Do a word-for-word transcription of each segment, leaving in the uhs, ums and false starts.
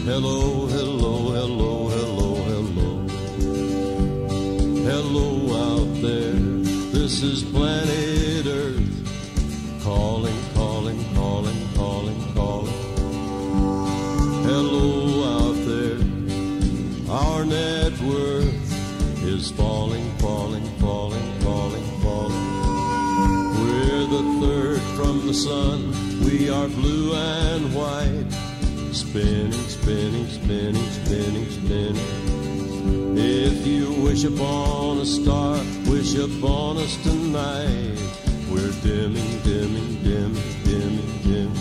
Hello, hello, hello, hello, hello. Hello out there, this is planet Earth. Calling, calling, calling, calling, calling. Hello out there, our net worth is falling, falling, falling, falling, falling. We're the third from the sun, we are blue and white. Spinning, spinning, spinning, spinning, spinning. If you wish upon a star, wish upon us tonight. We're dimming, dimming, dimming, dimming, dimming.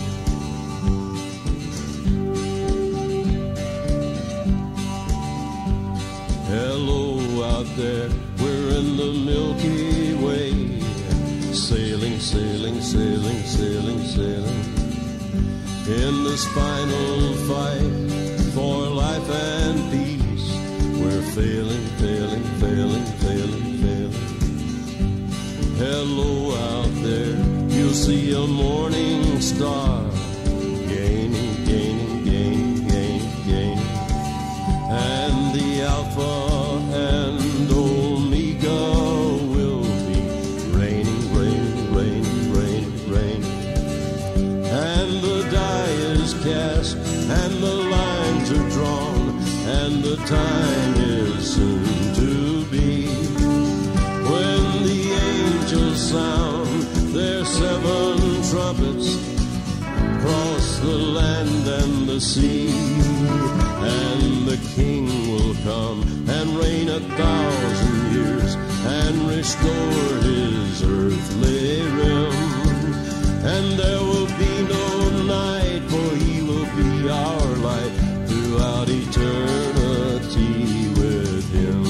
Hello out there, we're in the Milky Way. Sailing, sailing, sailing, sailing, sailing. In this final fight for life and peace, we're failing, failing, failing, failing, failing. Hello out there, you'll see a morning star. Gaining, gaining, gaining, gaining, gaining. And the Alpha and Omega will be raining, raining, raining, raining, raining. And the cast and the lines are drawn and the time is soon to be when the angels sound their seven trumpets across the land and the sea, and the king will come and reign a thousand years and restore his earthly realm, and there will be no night, for he will be our light throughout eternity with him.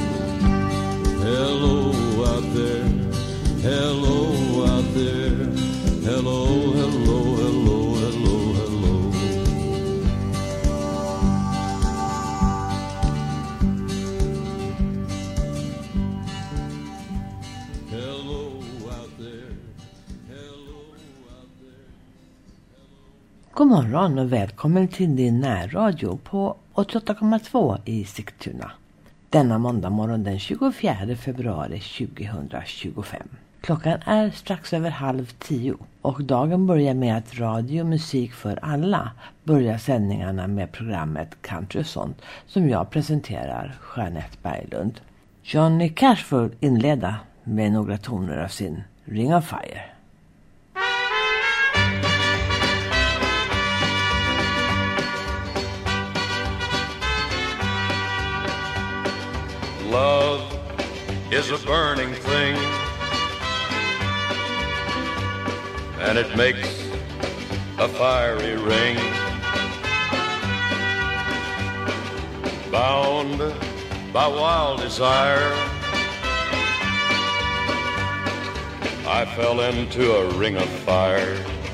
Hello out there, hello out there, hello, hello, hello, hello, hello. Hello out there, hello out there. God morgon och välkommen till din närradio på åttioåtta komma två i Sigtuna. Denna måndag morgon den tjugofjärde februari tjugohundratjugofem. Klockan är strax över halv tio och dagen börjar med att radio och musik för alla börjar sändningarna med programmet Country och sånt som jag presenterar, Jeanette Berglund. Johnny Cash får inleda med några toner av sin Ring of Fire. Love is a burning thing, and it makes a fiery ring. Bound by wild desire, I fell into a ring of fire.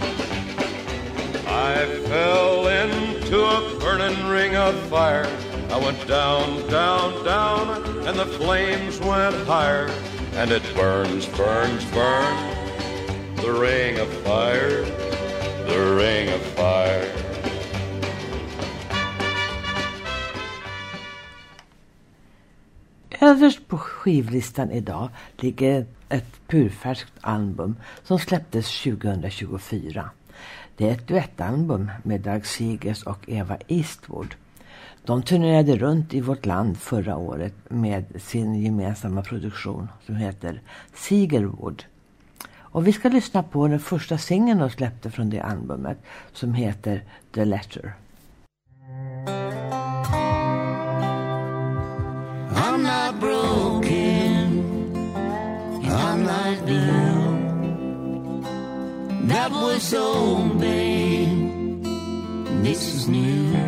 I fell into a burning ring of fire. I went down, down, down, and the flames went higher. And it burns, burns, burns, the ring of fire, the ring of fire. Överst på skivlistan idag ligger ett purfärskt album som släpptes tjugohundratjugofyra. Det är ett duettalbum med Doug Seegers och Eva Eastwood. De turnerade runt i vårt land förra året med sin gemensamma produktion som heter Seegerwood. Och vi ska lyssna på den första singeln de släppte från det albumet som heter The Letter. I'm not broken, I'm not blue. That was old, babe, this is new.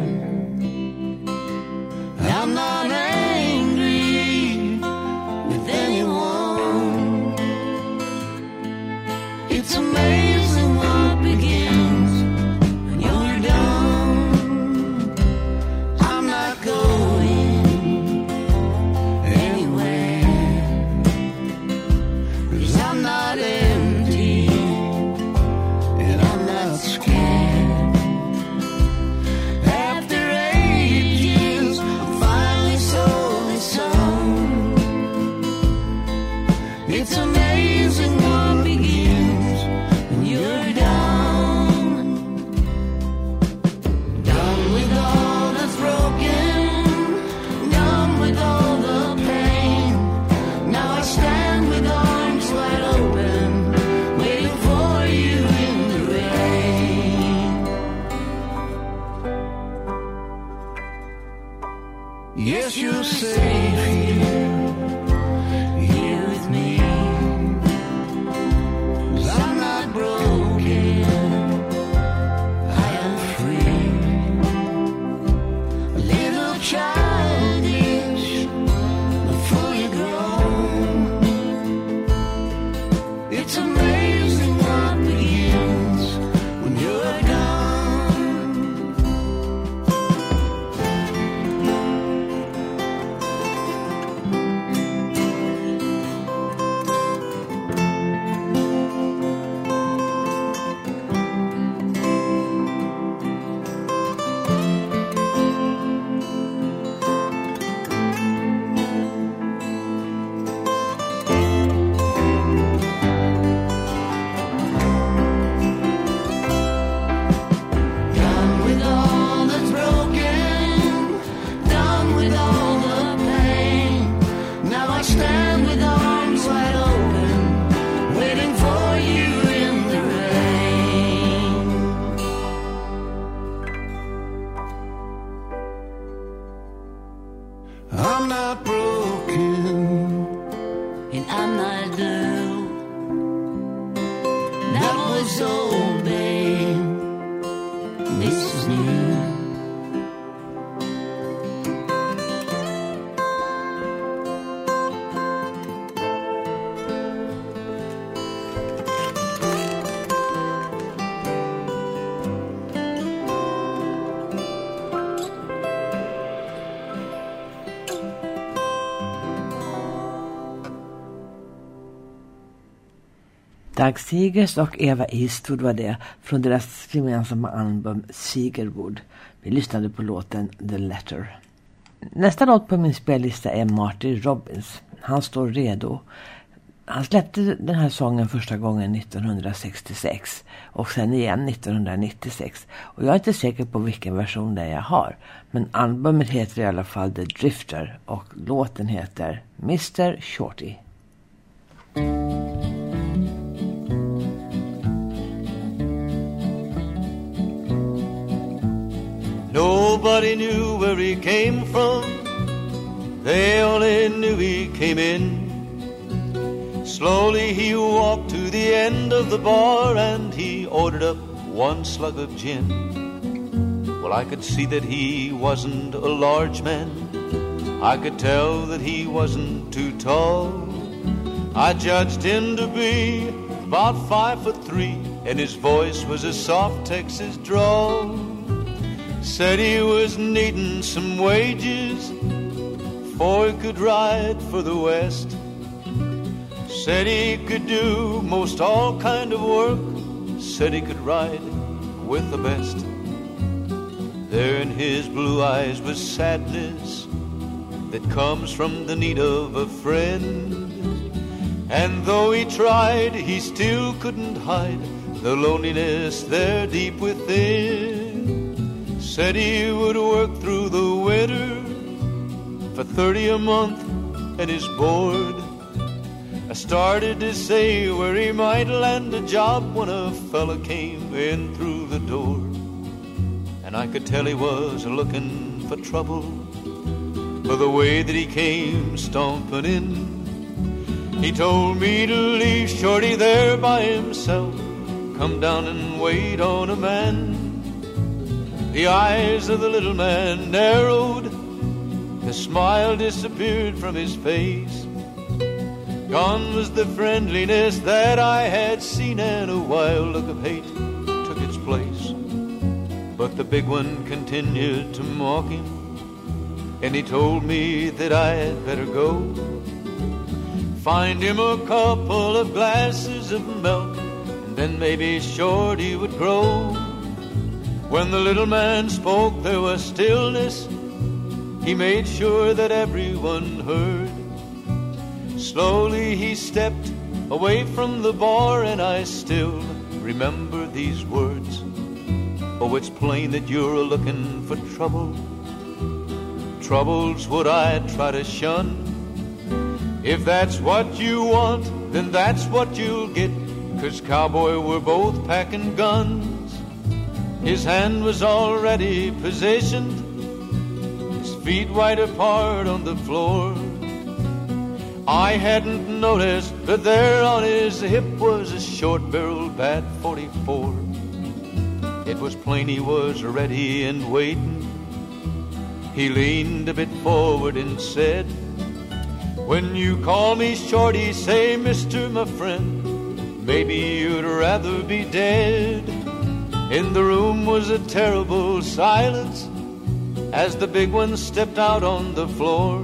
I'm not angry with anyone. It's amazing what begins when you're done. I'm not going anywhere, 'cause I'm not empty and I'm not scared. After eight Yes, you're safe here, here with me. 'Cause I'm not broken, I am free. A little childish, but fully grown. It's amazing what begins when you're gone. I'm not broken, and I'm not blue. That was old, babe. This is new. Doug Seegers och Eva Eastwood var det från deras gemensamma album Seegerwood. Vi lyssnade på låten The Letter. Nästa låt på min spellista är Marty Robbins. Han står redo. Han släppte den här sången första gången nittonhundrasextiosex och sen igen nittonhundranittiosex. Och jag är inte säker på vilken version det jag har. Men albumet heter i alla fall The Drifter och låten heter mister Shorty. Nobody knew where he came from. They only knew he came in. Slowly he walked to the end of the bar and he ordered up one slug of gin. Well, I could see that he wasn't a large man. I could tell that he wasn't too tall. I judged him to be about five foot three, and his voice was a soft Texas drawl. Said he was needing some wages before he could ride for the West. Said he could do most all kind of work. Said he could ride with the best. There in his blue eyes was sadness that comes from the need of a friend. And though he tried, he still couldn't hide the loneliness there deep within. Said he would work through the winter for thirty a month and is bored. I started to say where he might land a job when a fella came in through the door. And I could tell he was looking for trouble for the way that he came stomping in. He told me to leave Shorty there by himself, come down and wait on a man. The eyes of the little man narrowed, the smile disappeared from his face. Gone was the friendliness that I had seen, and a wild look of hate took its place. But the big one continued to mock him, and he told me that I had better go. Find him a couple of glasses of milk, and then maybe Shorty would grow. When the little man spoke, there was stillness. He made sure that everyone heard. Slowly he stepped away from the bar, and I still remember these words. Oh, it's plain that you're looking for trouble. Trouble's what I try to shun. If that's what you want, then that's what you'll get. 'Cause cowboy, we're both packing guns. His hand was already positioned. his feet wide apart on the floor. I hadn't noticed that there on his hip was a short-barreled Bat forty-four. It was plain he was ready and waiting. He leaned a bit forward and said, "When you call me Shorty, say, mister, my friend, maybe you'd rather be dead." In the room was a terrible silence as the big one stepped out on the floor.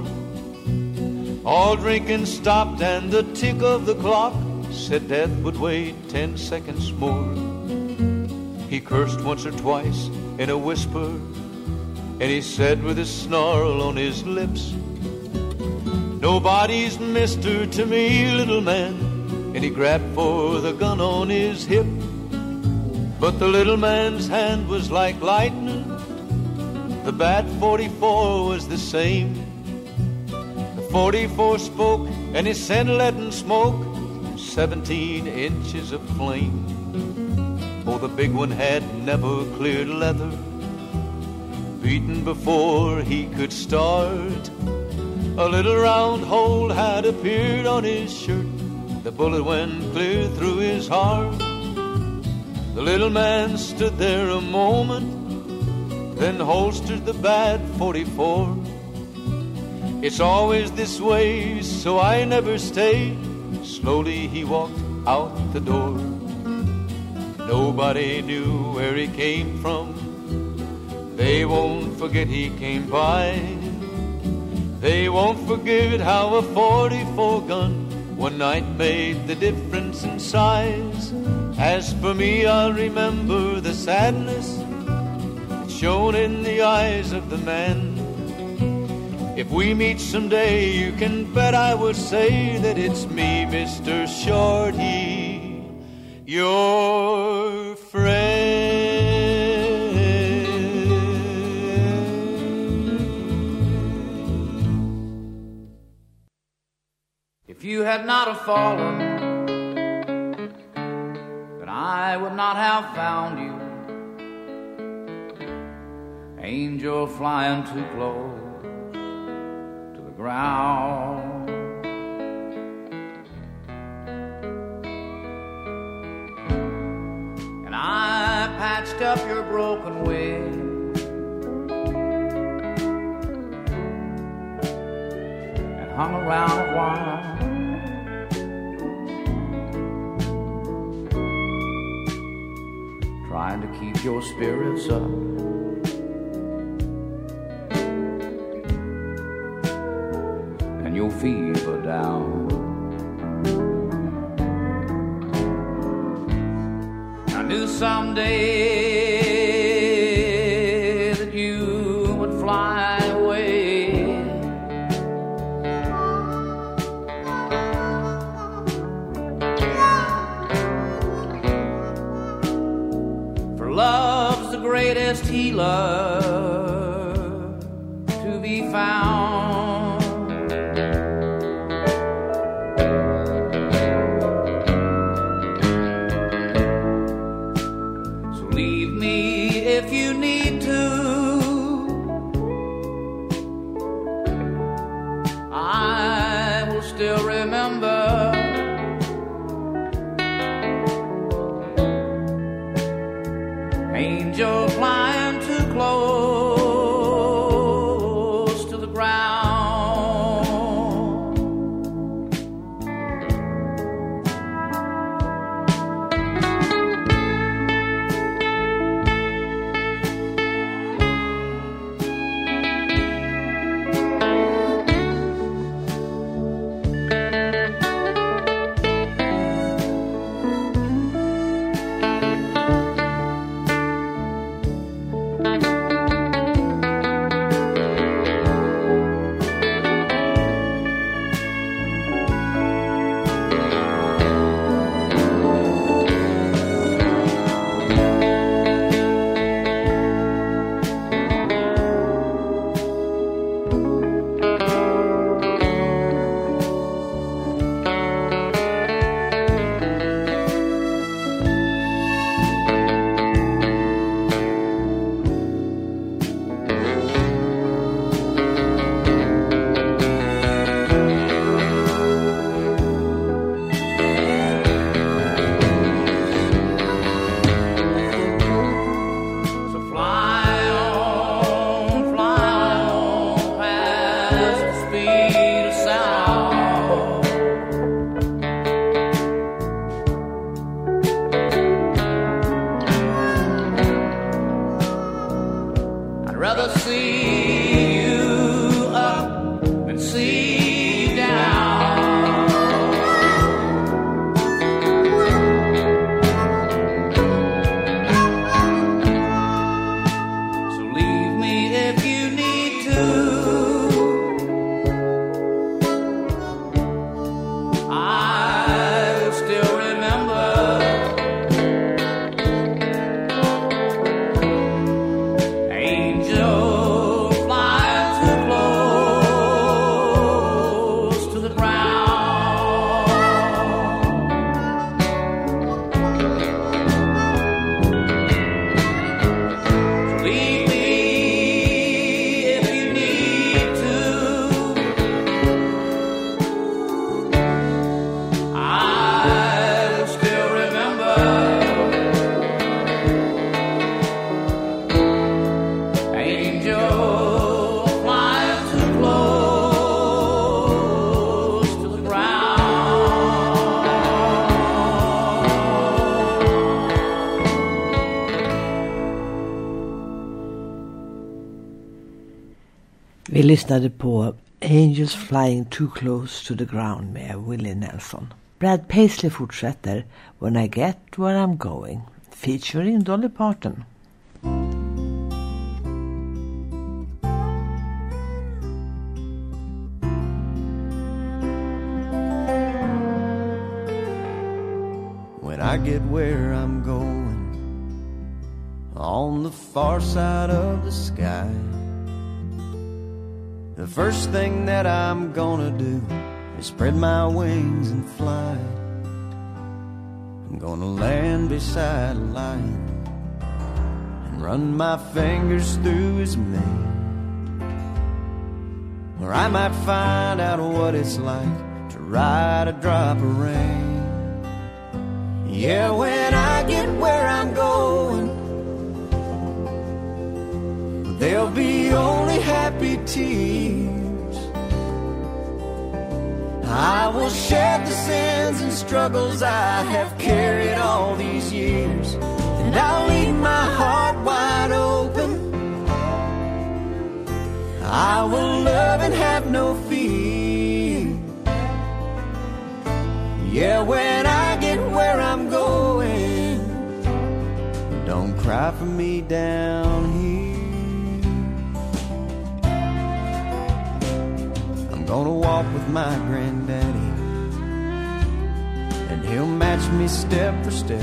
All drinking stopped and the tick of the clock said death would wait ten seconds more. He cursed once or twice in a whisper, and he said with a snarl on his lips, "Nobody's mister to me, little man," and he grabbed for the gun on his hip. But the little man's hand was like lightning. The Bat forty-four was the same. forty-four spoke, and he sent lead and smoke, seventeen inches of flame. Oh, the big one had never cleared leather, beaten before he could start. A little round hole had appeared on his shirt. The bullet went clear through his heart. The little man stood there a moment, then holstered the Bat forty-four. It's always this way, so I never stay. Slowly he walked out the door. Nobody knew where he came from. They won't forget he came by. They won't forget how a forty-four gun one night made the difference in size. As for me, I'll remember the sadness shown in the eyes of the man. If we meet someday, you can bet I will say that it's me, Mister Shorty, your friend. If you had not have fallen, then I would not have found you. Angel flying too close ground. And I patched up your broken wing and hung around a while, trying to keep your spirits up. Your fever down. I knew someday that you would fly away, for love's the greatest healer to be found. Angel flying too close to the ground. Vi lyssnade på Angels Flying Too Close to the Ground med Willie Nelson. Brad Paisley fortsätter When I Get Where I'm Going, featuring Dolly Parton. When I get where I'm going, on the far side of the sky, the first thing that I'm gonna do is spread my wings and fly. I'm gonna land beside a lion and run my fingers through his mane, or I might find out what it's like to ride a drop of rain. Yeah, when I get where I'm going, there'll be only happy tears. I will shed the sins and struggles I have carried all these years, and I'll leave my heart wide open. I will love and have no fear. Yeah, when I get where I'm going, don't cry for me down here. I'm gonna walk with my granddaddy, and he'll match me step for step,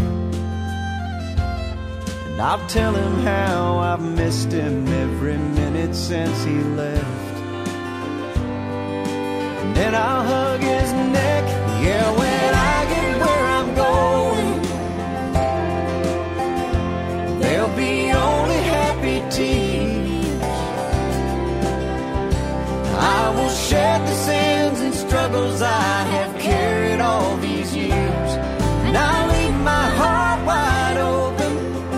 and I'll tell him how I've missed him every minute since he left. And then I'll hug his neck. Yeah, when I get where I'm going, there'll be only happy tears. I will shed the sins and struggles I have carried all these years, and I'll leave my heart wide open.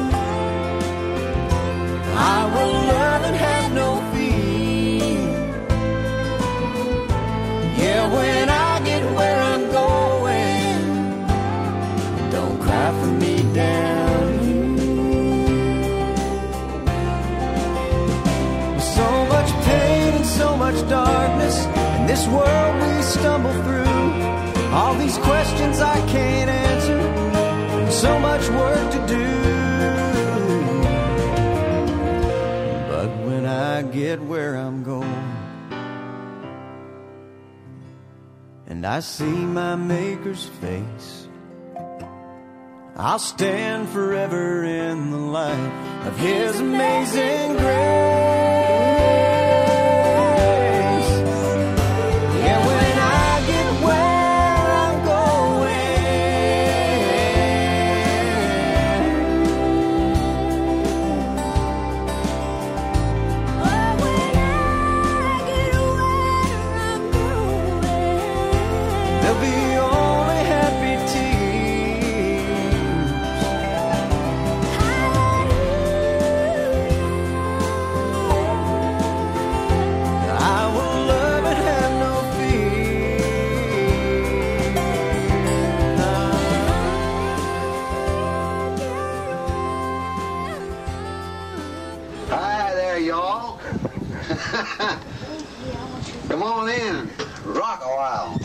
I will love and have no fear. Yeah, when I get where I'm going, don't cry for me down here. So much pain and so much darkness in this world we stumble through. All these questions I can't answer, and so much work to do. But when I get where I'm going, and I see my Maker's face, I'll stand forever in the light of His amazing grace. Yeah, when I get where I'm Oh, when I get where I'm going, there'll be only happy tears. I will love and have no fear. Hi there, y'all. Come on in. Rock a while.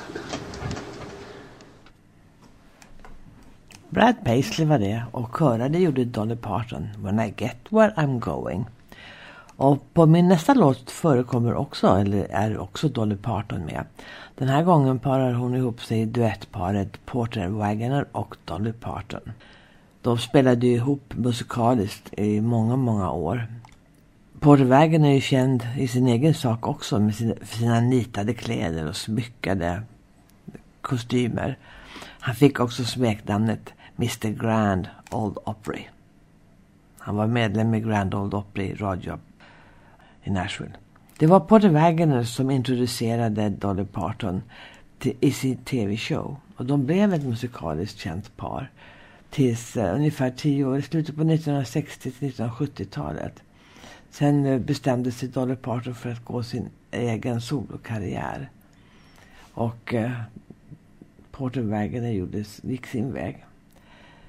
Brad Paisley var det, och körade gjorde Dolly Parton When I Get Where I'm Going. Och på min nästa låt förekommer också, eller är också Dolly Parton med. Den här gången parar hon ihop sig i duettparet Porter Wagoner och Dolly Parton. De spelade ju ihop musikaliskt i många, många år. Porter Wagoner är ju känd i sin egen sak också med sina, sina nitade kläder och smyckade kostymer. Han fick också smeknamnet mister Grand Ole Opry. Han var medlem i Grand Ole Opry Radio i Nashville. Det var Porter Wagoner som introducerade Dolly Parton till, i sin tv-show. Och de blev ett musikaliskt känt par tills uh, ungefär tio år i slutet på nittonhundrasextio till nittonhundrasjuttiotalet. Sen uh, bestämde sig Dolly Parton för att gå sin egen solokarriär. Och uh, Porter Wagoner gjorde, gick sin väg.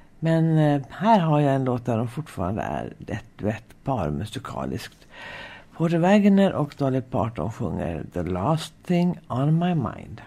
Men uh, här har jag en låt där de fortfarande är ett duettpar musikaliskt. Porter Wagoner och Dolly Parton sjunger The Last Thing on My Mind.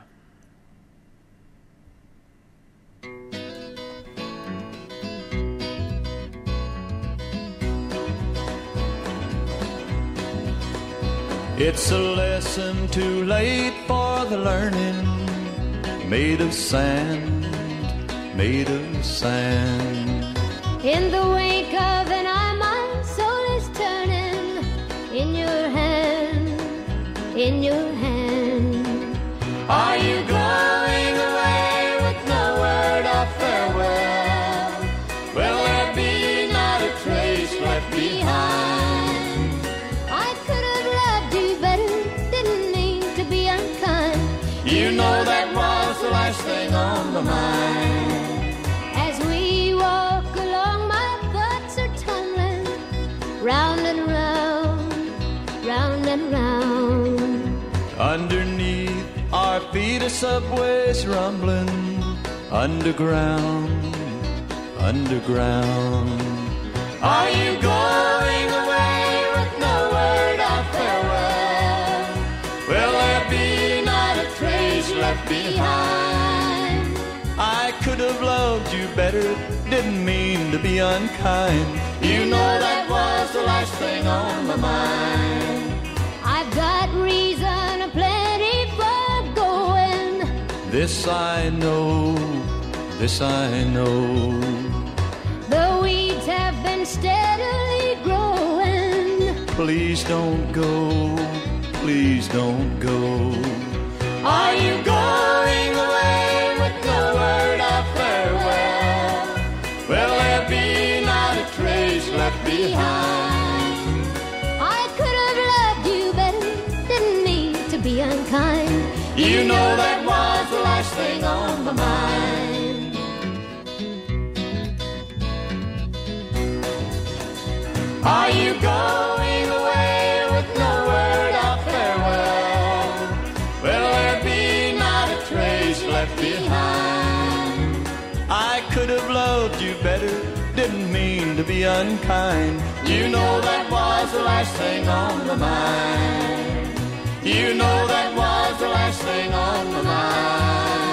It's a lesson too late for the learning, made of sand, made of sand. In the wake of an eye, my soul is turning. In your hand, in your hand. Are you going away with no word of farewell? Will there be not a trace left behind? I could have loved you better, didn't mean to be unkind. You know that was the last thing on my mind. As we walk along, my thoughts are tumbling round and round, round and round. Underneath our feet a subway's rumbling, underground, underground. Are you going away with no word of farewell? Will there be not a trace left behind? I could have loved you better, didn't mean to be unkind. You know that was the last thing on my mind. I've got reason aplenty for going. This I know, this I know. The weeds have been steadily growing. Please don't go, please don't go. Are you going away with no word of farewell? Will there be not a trace left behind? I could have loved you better, didn't mean to be unkind. You know that was the last thing on my mind. Are you going away with no word of farewell? Will there be not a trace left behind? I could have loved you better, didn't mean to be unkind. You know that was the last thing on my mind. You know that was the last thing on my mind.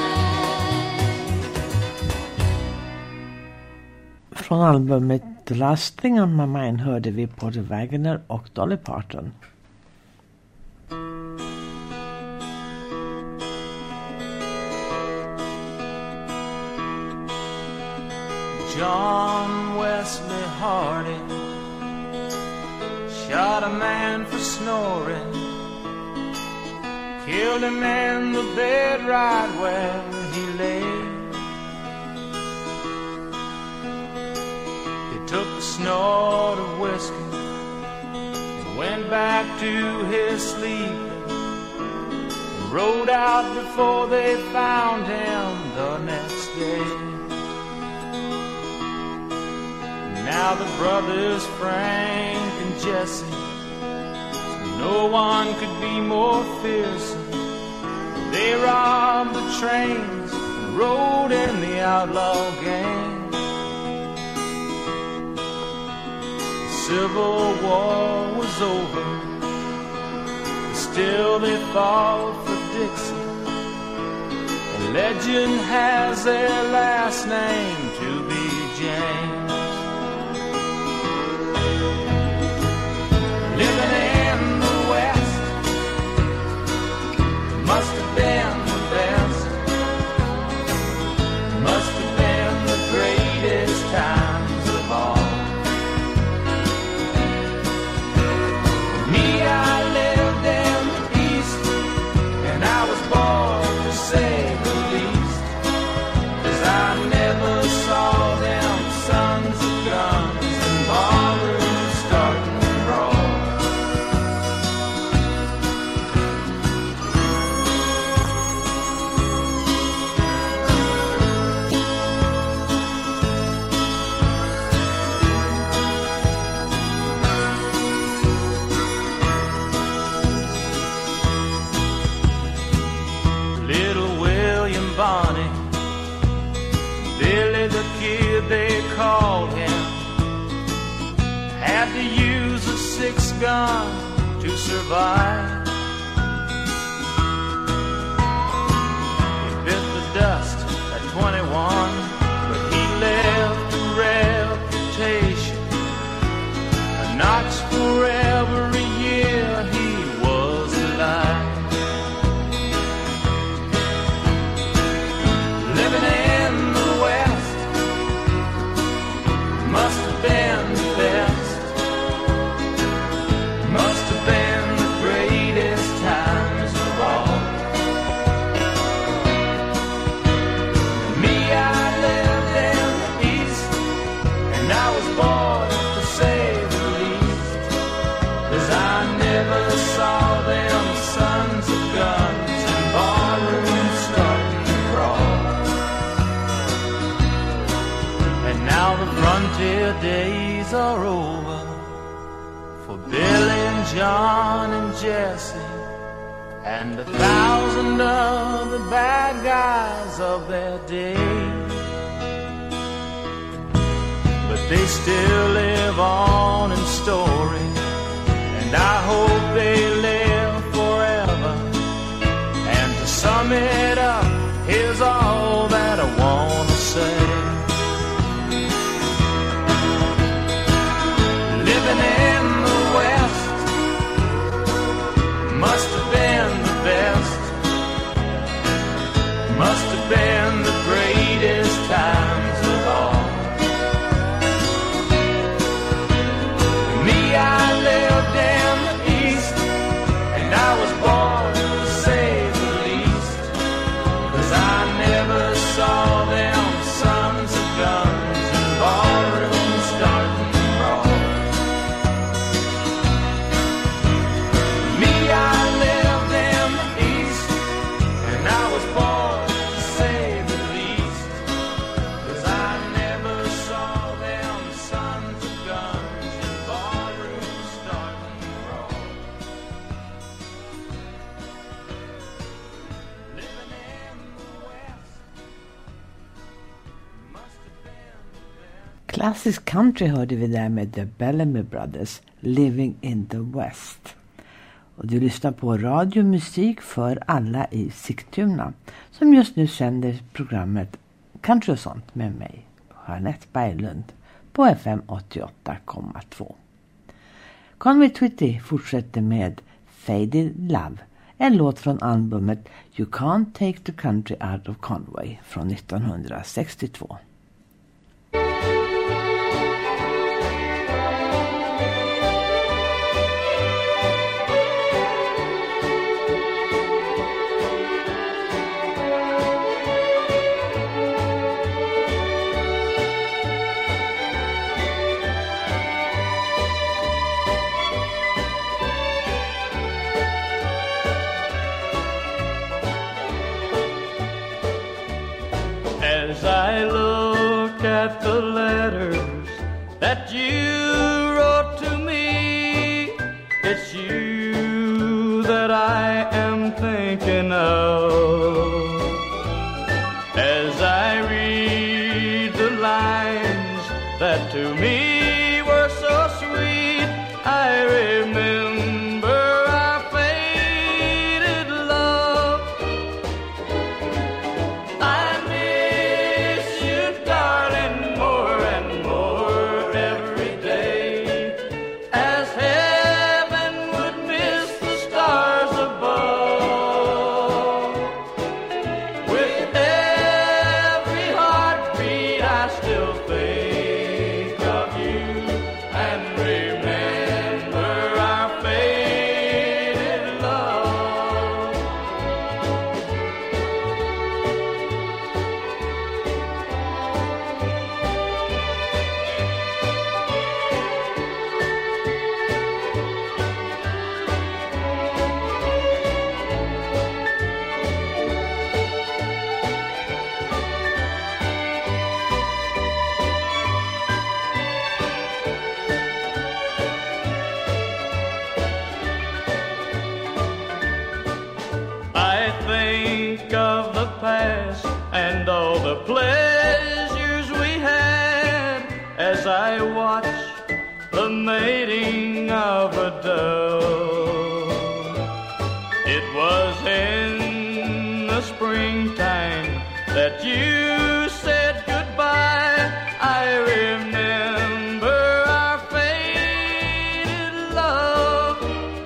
Från albumet The Last Thing on My Mind hörde vi Porter Wagoner och Dolly Parton. John Wesley Harding shot a man for snoring, killed him in the bed right where he lay. He took a snort of whiskey and went back to his sleep, and rode out before they found him the next day. Now the brothers Frank and Jesse, no one could be more fearsome. They robbed the trains and rode in the outlaw gang. The Civil War was over, but still they fought for Dixie. A legend has their last name to be James. Living in the West must have been the best, must have been the greatest times of all. Me, I lived in the East, and I was born to say the least, 'cause I never saw them sons of guns and ballers starting to brawl. Bonnie, Billy the Kid they called him, had to use a six gun to survive. He bit the dust at twenty-one, but he left a reputation, a notch for every year he was alive. Living in the West must have been the best, must have been the greatest times of all. Me, I lived in the East, and I was bored to say the least, 'cause I never saw them sons of guns and barrooms starting to crawl. And now the frontier days are over for Billy and John and Jesse and a thousand other bad guys of their day. But they still live on in story, and I hope they live forever. And to sum it up, here's all that I want to say. Living in the West must have been the best, must have been the greatest times of all. Me, I lived in the East, and I was born to say the least, 'cause I never saw them sons of guns and barrooms starting to crawl. Me, I lived in the East, and I was born to say the least, 'cause I never saw them sons of guns and barrooms starting to crawl. Living in the West must have been the best. Klassisk country hörde vi där med The Bellamy Brothers, Living in the West. Och du lyssnar på radiomusik för alla i Sigtuna, som just nu sänder programmet Country och sånt med mig, Jeanette Berglund, på F M åttioåtta komma två. Conway Twitty fortsätter med Faded Love, en låt från albumet You Can't Take the Country Out of Conway från nittonhundrasextiotvå. As I look at the letters that you wrote to me, it's you that I am thinking of. As I read the lines that to me were so sweet, I remember our faded love. I miss you, darling, more and more every day, as heaven would miss the stars above. With every heartbeat I still think of you and remember our faded love. I think of the past and all the pleasures we had as I watch the mating of a dove. you said goodbye. I remember our faded love.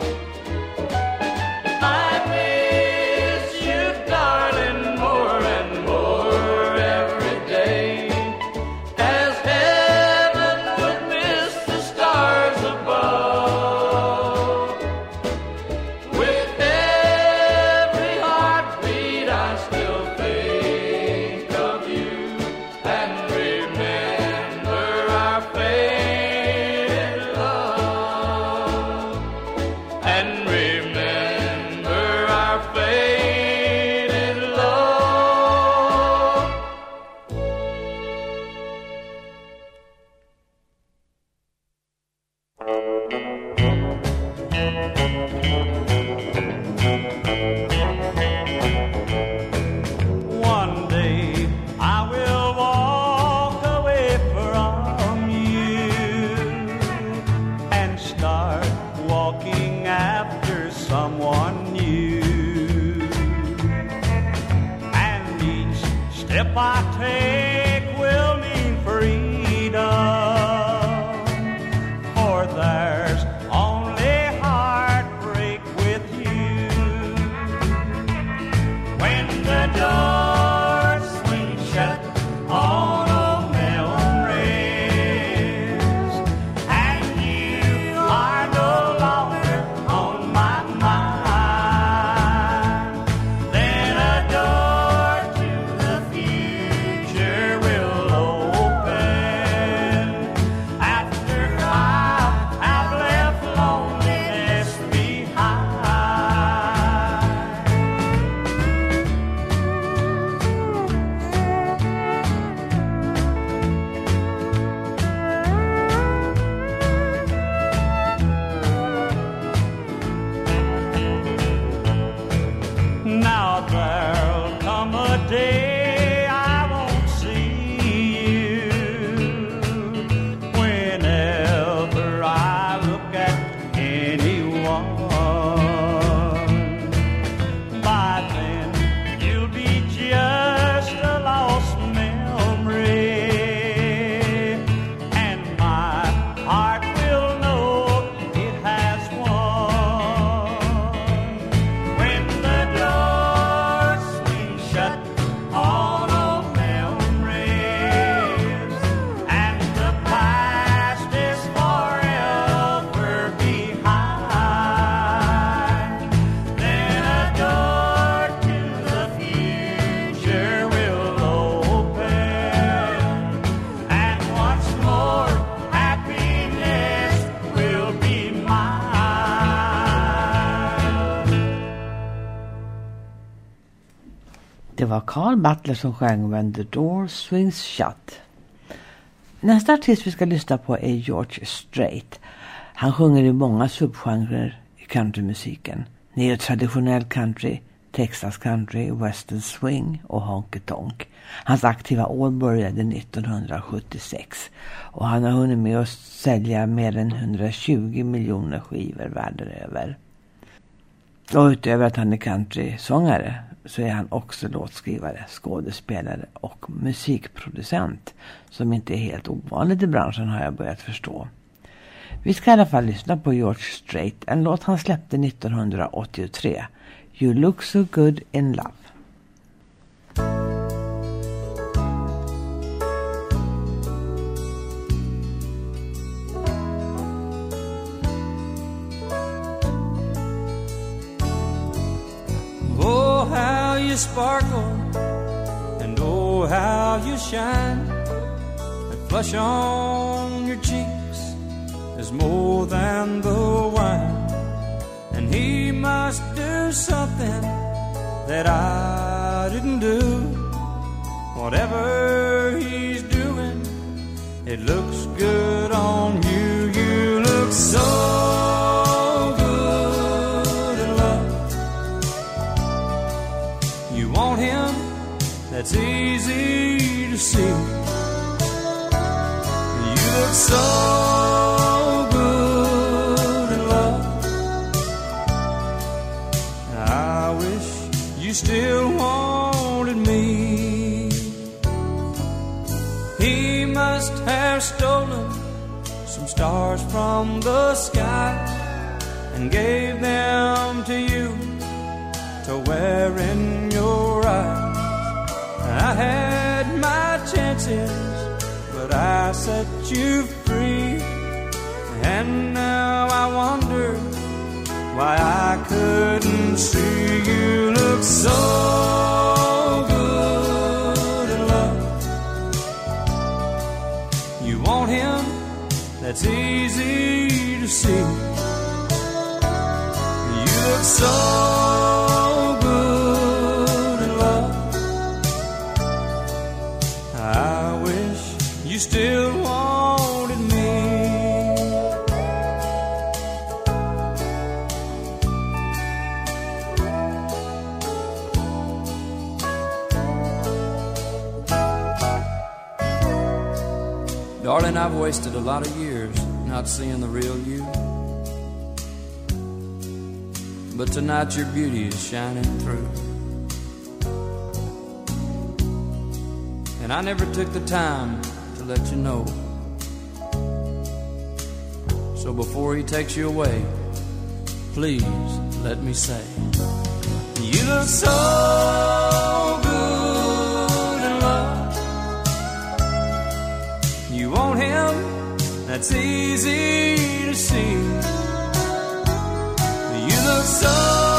I miss you, darling, more and more every day, as heaven would miss the stars above. With every heartbeat I still think of you and remember our faded love, and remember our faded love. One day I will walk away from you and start walking after someone new. And each step I take will mean freedom, for there's only heartbreak with you. When the doors swing shut on old memories, and you are no longer on my mind, then a door to the future will open. After I have left loneliness behind. Now there'll come a day I won't see you. Whenever I look at anyone, by then you'll be just a lost memory, and my heart will know it has won. When the doors swing shut on old memories, and the past is forever behind, then a door to the future will open, and once more happiness will be mine. Det var Carl Butler som sjöng When the Door Swings Shut. Nästa artist vi ska lyssna på är George Strait. Han sjunger i många subgenrer i countrymusiken. Neotraditionell country, Texas country, western swing och honky tonk. Hans aktiva år började nittonhundrasjuttiosex och han har hunnit med att sälja mer än hundratjugo miljoner skivor världen över. Och utöver att han är countrysångare så är han också låtskrivare, skådespelare och musikproducent, som inte är helt ovanligt i branschen, har jag börjat förstå. Vi ska i alla fall lyssna på George Strait, en låt han släppte nittonhundraåttiotre, You Look So Good in Love. Oh, how you sparkle, and oh, how you shine. That flush on your cheeks is more than the wine. And he must do something that I didn't do. Whatever he's doing, it looks good on you. You look so good in love. You want him, that's easy to see. You look so good in love. I wish you still wanted me. some stars from the sky and gave them to you to wear in your eyes. I had my chances, but I set you free, and now I wonder why I couldn't see you look so good in love. You want him? That's easy to see. You look so good in love. I wish you still wanted me. Darling, I've wasted a lot of years not seeing the real you, but tonight your beauty is shining through. And I never took the time to let you know. So before he takes you away, please let me say, you look so good in love. You want him? That's easy to see. You look so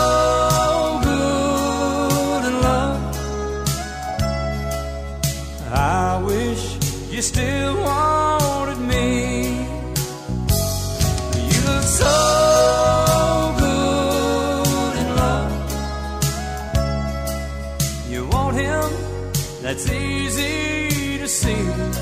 good in love. I wish you still wanted me. You look so good in love. You want him? That's easy to see.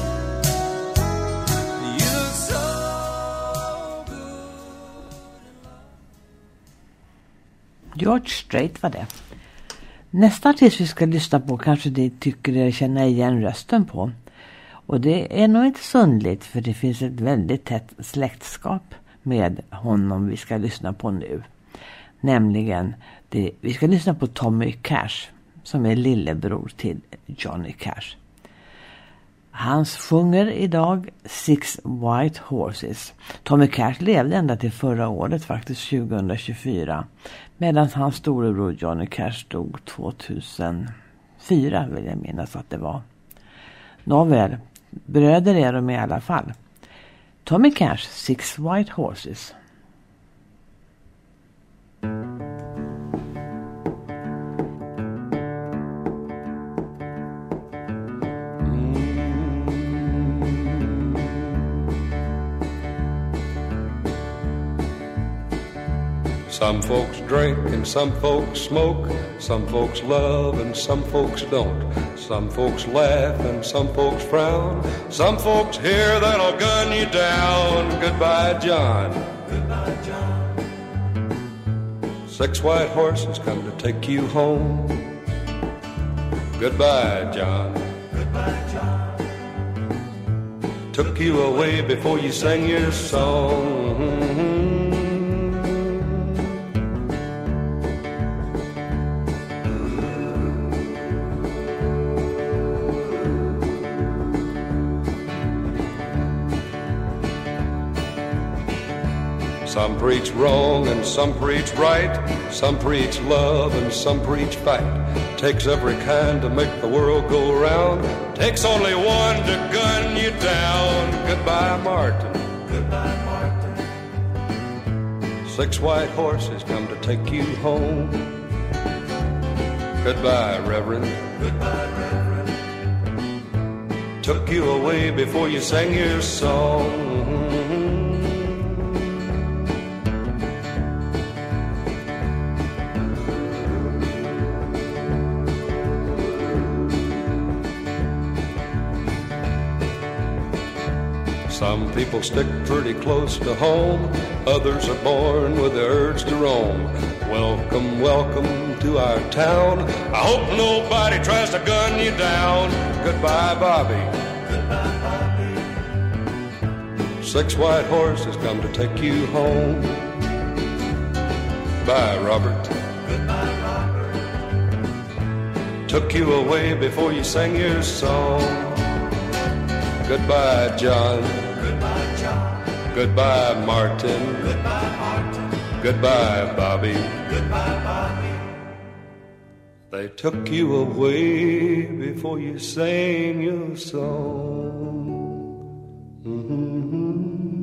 George Strait var det. Nästa artist vi ska lyssna på kanske ni tycker er känna igen rösten på. Och det är nog inte så underligt, för det finns ett väldigt tätt släktskap med honom vi ska lyssna på nu. Nämligen, det, vi ska lyssna på Tommy Cash, som är lillebror till Johnny Cash. Han sjunger idag Six White Horses. Tommy Cash levde ända till förra året, faktiskt tjugohundratjugofyra. Medan hans storebror Johnny Cash dog tvåtusenfyra, vill jag minnas att det var. Nåväl, bröder är de i alla fall. Tommy Cash, Six White Horses. Some folks drink and some folks smoke. Some folks love and some folks don't. Some folks laugh and some folks frown. Some folks hear that'll gun you down. Goodbye, John. Goodbye, John. Six white horses come to take you home. Goodbye, John. Goodbye, John. Took you away before you sang your song. Some preach wrong and some preach right. Some preach love and some preach fight. Takes every kind to make the world go round. Takes only one to gun you down. Goodbye, Martin. Goodbye, Martin. Six white horses come to take you home. Goodbye, Reverend. Goodbye, Reverend. Took you away before you sang your song. Some people stick pretty close to home. Others are born with the urge to roam. Welcome, welcome to our town. I hope nobody tries to gun you down. Goodbye, Bobby. Goodbye, Bobby. Six white horses come to take you home. Bye, Robert. Goodbye, Robert. Took you away before you sang your song. Goodbye, John. Goodbye, John. Goodbye, Martin. Goodbye, Martin. Goodbye, Bobby. Goodbye, Bobby. They took you away before you sang your song. Mm-hmm.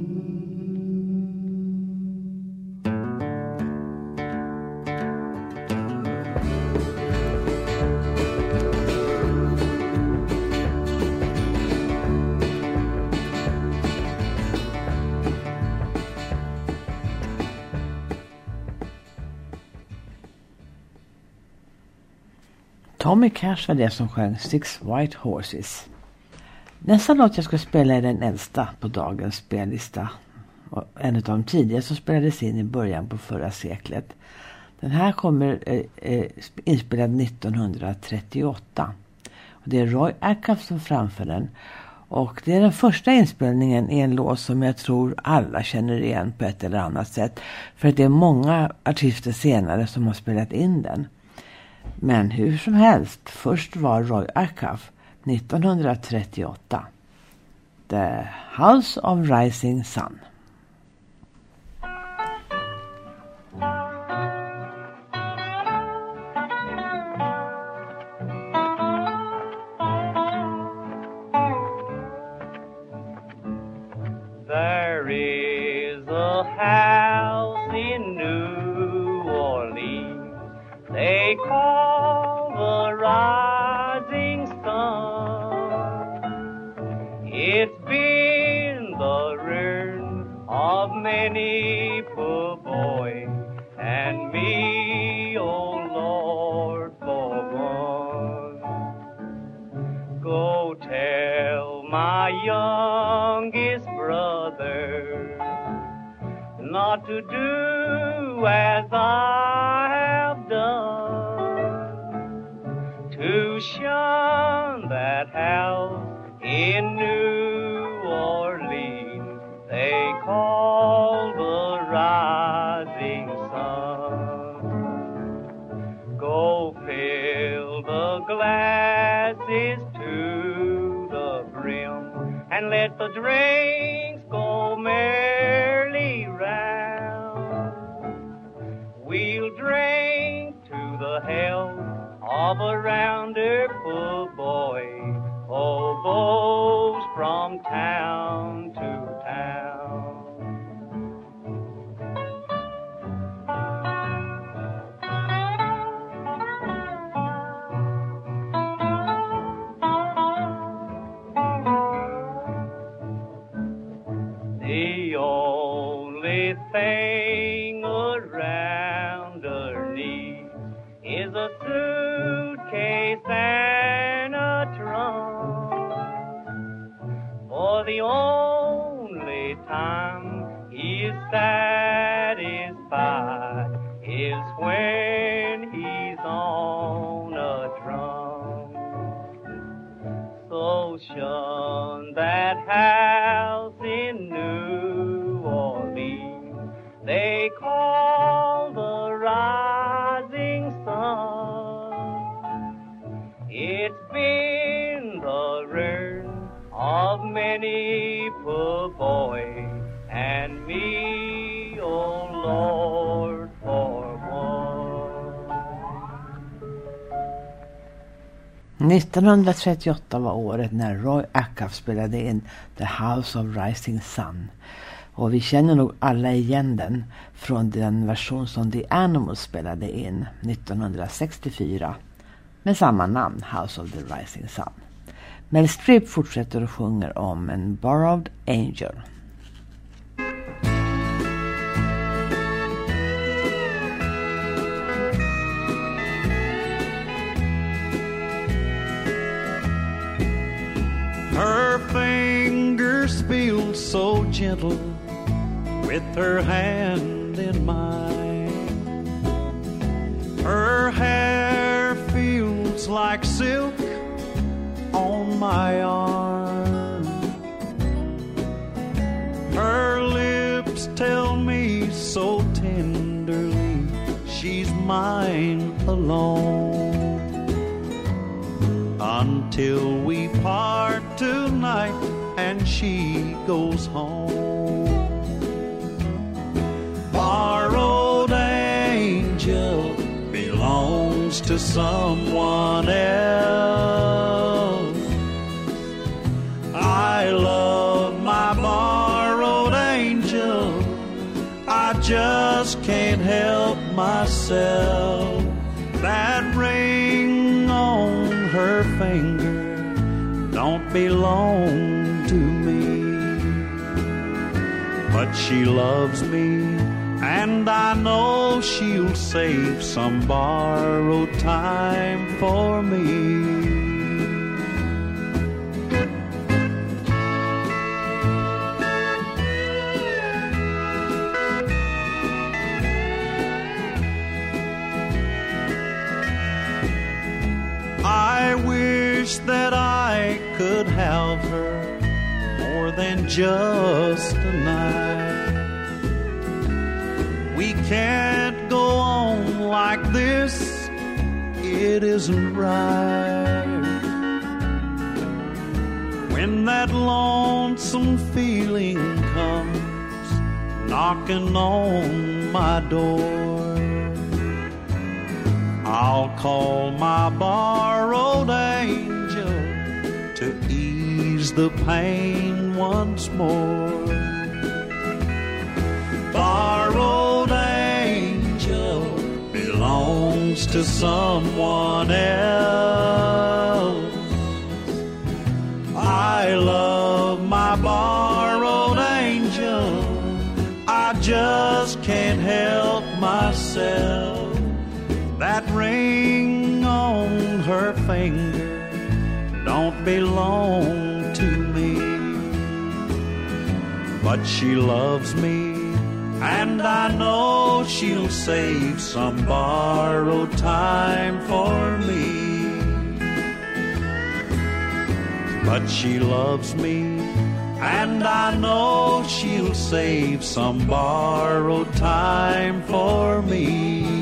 Tommy Cash var det som sjöng Six White Horses. Nästa låt jag ska spela är den äldsta på dagens spellista. Och en av de tidigare som spelades in i början på förra seklet. Den här kommer eh, eh, inspelad nittonhundratrettioåtta. Och det är Roy Acuff som framför den. Och det är den första inspelningen i en låt som jag tror alla känner igen på ett eller annat sätt. För att det är många artister senare som har spelat in den. Men hur som helst, först var Roy Acuff nittonhundratrettioåtta. The House of Rising Sun. There is a house in New Orleans they call the Rising Sun. It's been the ruin of many poor boys and me, oh Lord, for one. Go tell my youngest brother not to do as I have done, to shun that house in New Orleans they call the Rising Sun. Go fill the glasses to the brim and let the drinks go merrily round. We'll drink to the health of a rounder poor boy, hobos from town to town. The only thing around her knees is a suitcase and a trunk. For the only time he's satisfied is when he's on a drum. So shun that house in New Orleans they call the Rising Sun. It's been the ruin of many poor boys and me, oh Lord, for one. nittonhundratrettioåtta var året när Roy Acuff spelade in The House of Rising Sun. Och vi känner nog alla igen den från den version som The Animals spelade in nittonhundrasextiofyra med samma namn, House of the Rising Sun. Mel Streep fortsätter och sjunger om en Borrowed Angel. Her fingers feel so gentle with her hand in mine. Her hair feels like silk on my arm. Her lips tell me so tenderly she's mine alone. Until we part tonight and she goes home. belongs to someone else. I love my borrowed angel, I just can't help myself. That ring on her finger don't belong to me, but she loves me, and I know she'll save some borrowed time for me. I wish that I could have her more than just a night. We can't go on like this, it isn't right. When that lonesome feeling comes knocking on my door, I'll call my borrowed angel to ease the pain once more. Borrowed angel belongs to someone else. I love my borrowed angel, I just can't help myself. That ring on her finger don't belong to me, but she loves me, and I know she'll save some borrowed time for me. But she loves me, and I know she'll save some borrowed time for me.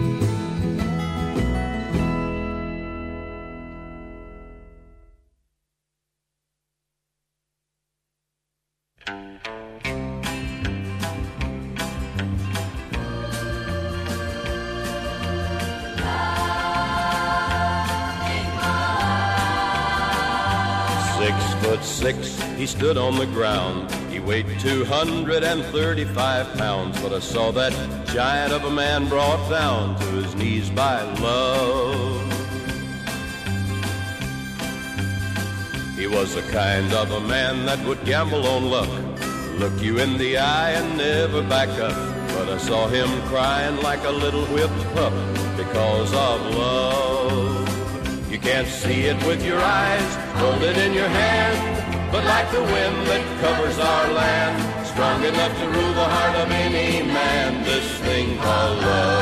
Six, he stood on the ground. He weighed two hundred thirty-five pounds, but I saw that giant of a man brought down to his knees by love. He was the kind of a man that would gamble on luck, look you in the eye and never back up. But I saw him crying like a little whipped pup because of love. You can't see it with your eyes, hold it in your hand, but like the wind that covers our land, strong enough to rule the heart of any man, this thing called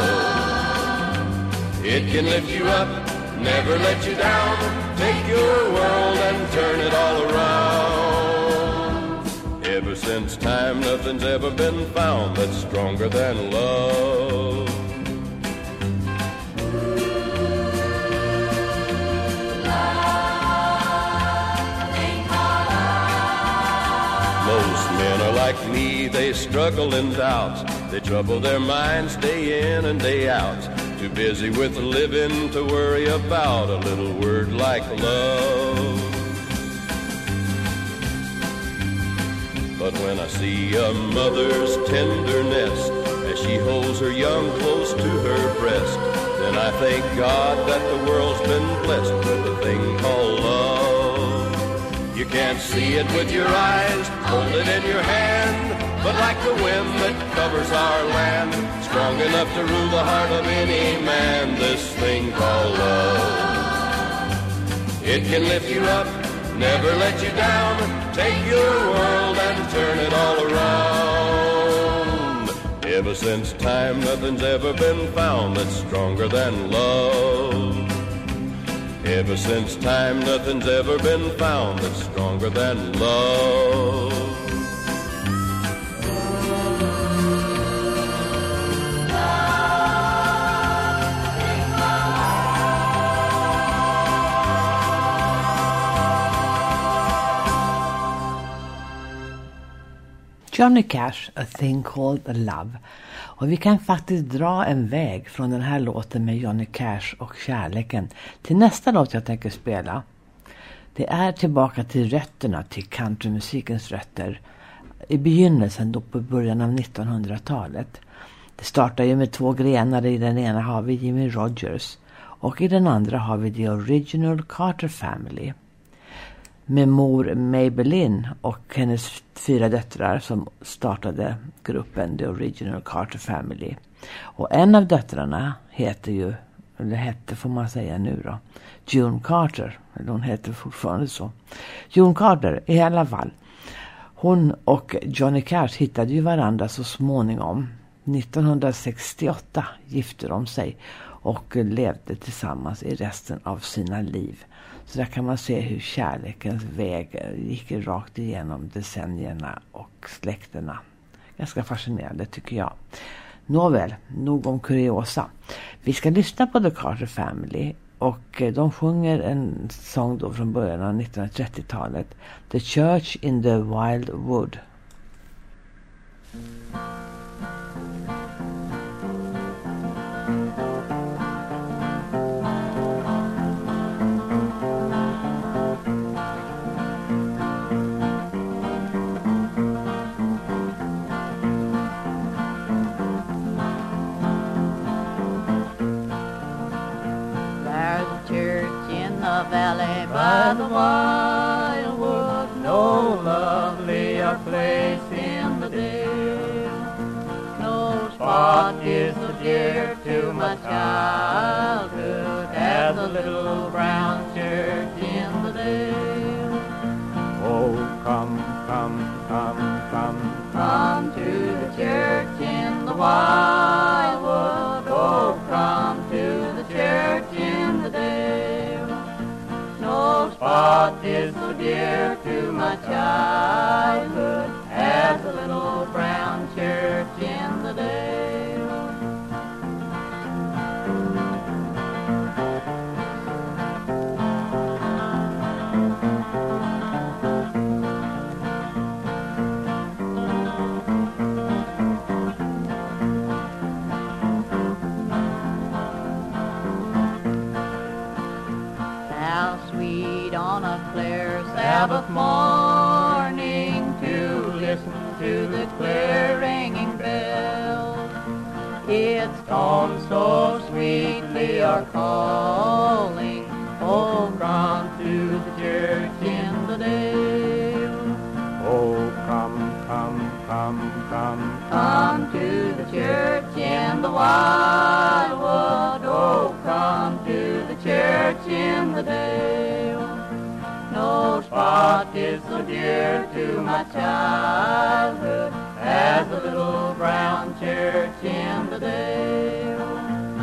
love. It can lift you up, never let you down, take your world and turn it all around. Ever since time, nothing's ever been found that's stronger than love. Most men are like me, they struggle in doubt. They trouble their minds day in and day out. Too busy with living to worry about a little word like love. But when I see a mother's tenderness as she holds her young close to her breast, then I thank God that the world's been blessed with a thing called love. You can't see it with your eyes, hold it in your hand, but like the wind that covers our land, strong enough to rule the heart of any man, this thing called love. It can lift you up, never let you down, take your world and turn it all around. Ever since time, nothing's ever been found that's stronger than love. Ever since time, nothing's ever been found that's stronger than love. Johnny Cash, A Thing Called Love. Och vi kan faktiskt dra en väg från den här låten med Johnny Cash och kärleken till nästa låt jag tänker spela. Det är tillbaka till rötterna, till countrymusikens rötter. I begynnelsen då på början av nittonhundratalet. Det startar ju med två grenar. I den ena har vi Jimmy Rogers och i den andra har vi The Original Carter Family. Med mor Maybelline och hennes fyra döttrar som startade gruppen The Original Carter Family. Och en av döttrarna heter ju, eller hette får man säga nu då, June Carter. Eller hon heter fortfarande så. June Carter i alla fall. Hon och Johnny Cash hittade ju varandra så småningom. nittonhundrasextioåtta gifte de sig och levde tillsammans i resten av sina liv. Så där kan man se hur kärlekens väg gick rakt igenom decennierna och släkterna. Ganska fascinerande tycker jag. Nåväl, nog om kuriosa. Vi ska lyssna på The Carter Family och de sjunger en sång då från början av nittonhundratrettiotalet. The Church in the Wild Wood. Valley by the wildwood, no lovelier place in the day. No spot is so dear to my childhood as the little brown church in the dale. Oh, come, come, come, come, come to the church in the wildwood. Oh, come to the church in the dale. No spot is so dear to my childhood as the little brown church in the dale. Sabbath morning to listen to the clear ringing bell. Its tone so sweetly are calling, oh, come to the church in the dale. Oh, come, come, come, come, come to the church in the wildwood. Oh, come to the church in the dale. No spot is so dear to my childhood as the little brown church in the dale.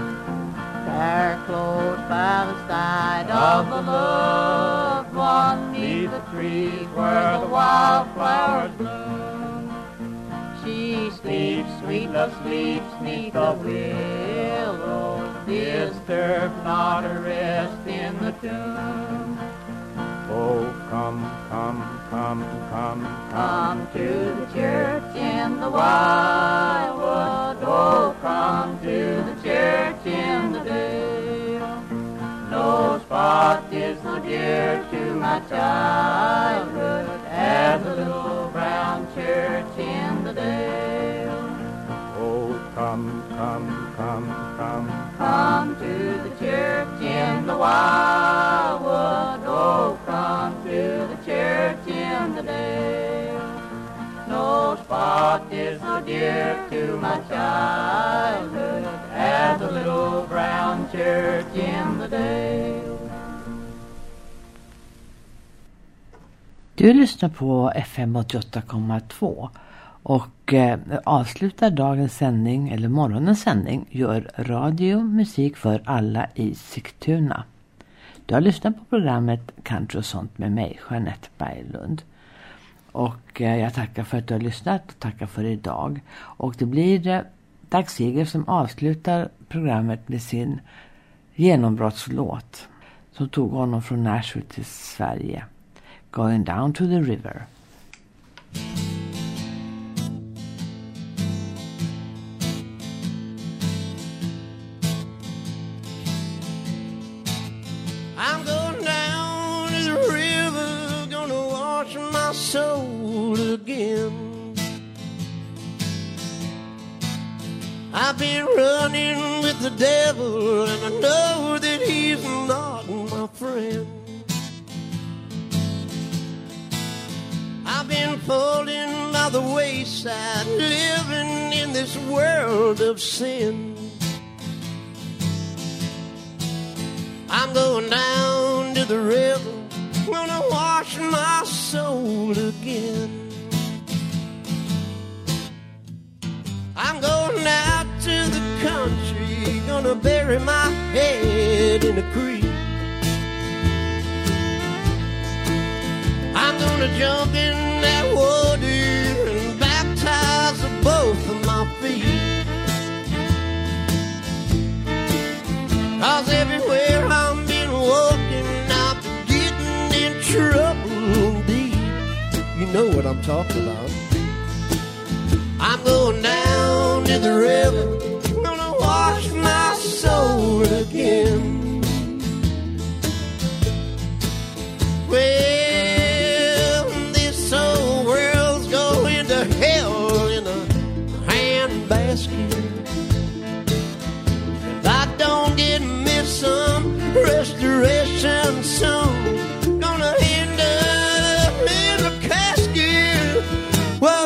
There close by the side of the loved one, neath the trees where the wildflowers bloom, she sleeps, sweet love sleeps, neath the willows, disturb not her rest in the tomb. Oh, come, come, come, come, come to the church in the wildwood. Oh, come to the church in the dale. No spot is so dear to my childhood as the little brown church in the dale. Oh, come, come, come, come, come to the church in the wildwood. Oh, come to the church in the dale. No spot is so dear to my childhood as the little brown church in the dale. Du lyssnar på F M åttioåtta komma två och eh, avslutar dagens sändning eller morgonens sändning gör radio musik för alla i Sigtuna. Du har lyssnat på programmet Country och sånt med mig, Jeanette Berglund. Och eh, jag tackar för att du har lyssnat och tackar för idag. Och det blir eh, Dag Seger som avslutar programmet med sin genombrottslåt som tog honom från Nashville till Sverige. Going down to the river. I'm going down to the river, gonna wash my soul again. I've been running with the devil, and I know that he's not my friend. I've been falling by the wayside, living in this world of sin. I'm going down to the river, gonna wash my soul again. I'm going out to the country, gonna bury my head in a creek. I'm gonna jump in that water and baptize both of my feet. 'Cause everywhere I've been walking, I've been getting in trouble deep. You know what I'm talking about. I'm going down to the river, gonna wash my soul again. Well, this whole world's going to hell in a handbasket. If I don't get me some restoration soon, gonna end up in a casket. Whoa.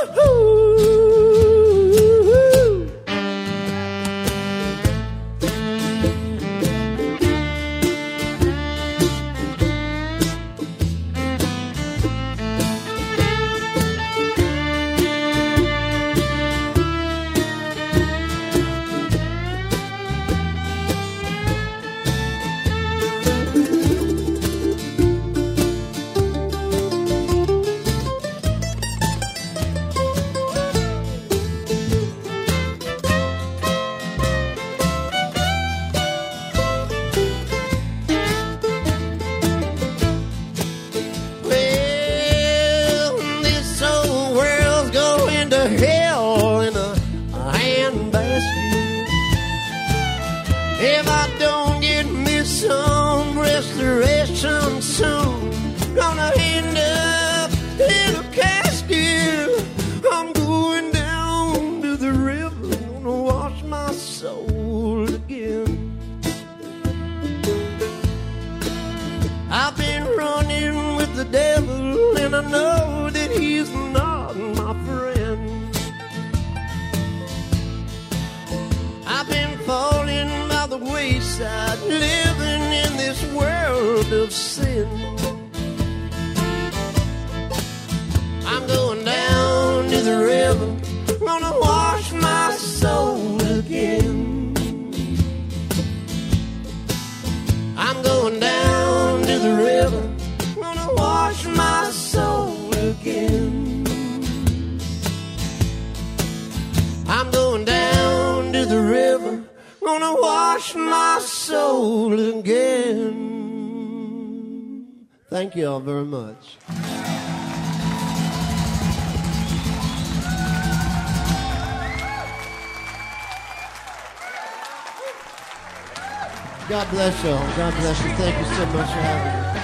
If I don't get me some restoration soon, gonna end up in a casket. I'm going down to the river, gonna wash my soul again. I've been running with the devil, and I know that he's not my friend. I've been falling by the wayside, living in this world of sin. I'm going down to the river, gonna wash my soul again. I'm going down to the river, gonna wash my soul again. I'm going down to the river, gonna wash my soul again. Thank you all very much. God bless you all. God bless you. Thank you so much for having me.